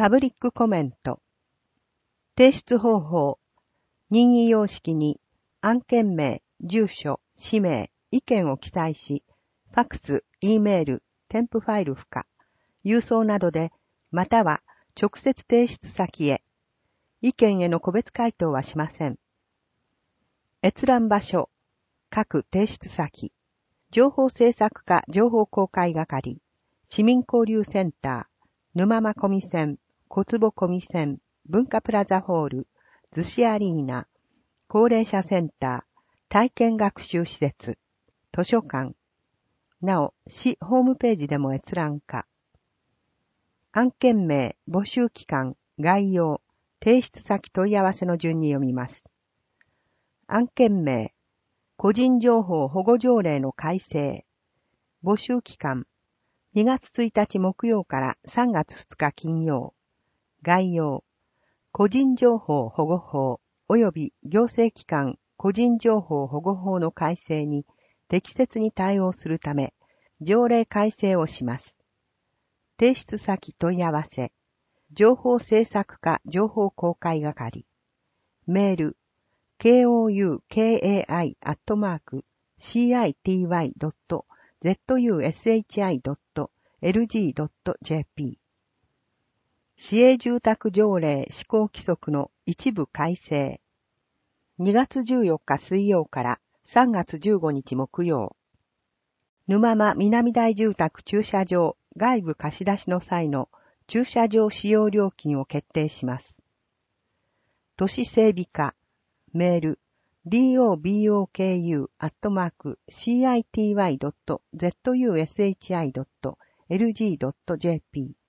パブリックコメント。提出方法。任意様式に案件名、住所、氏名、意見を記載し、ファクス、Eメール、添付ファイル付加、郵送などで、または直接提出先へ。意見への個別回答はしません。閲覧場所。各提出先。情報制作課情報公開係。市民交流センター。沼間コミセン。小坪コミセン。文化プラザホール。逗子アリーナ。高齢者センター。体験学習施設。図書館。なお、市ホームページでも閲覧可。案件名、募集期間、概要、提出先問い合わせの順に読みます。案件名、個人情報保護条例の改正。募集期間、2月1日木曜から3月2日金曜。概要、個人情報保護法及び行政機関個人情報保護法の改正に適切に対応するため、条例改正をします。提出先問い合わせ、情報制作課情報公開係、メール、koukai@city.zushi.lg.jp 市営住宅条例施行規則の一部改正。2月14日水曜から3月15日木曜。沼間南大住宅駐車場外部貸し出しの際の駐車場使用料金を決定します。都市整備課、メール、doboku@city.zushi.lg.jp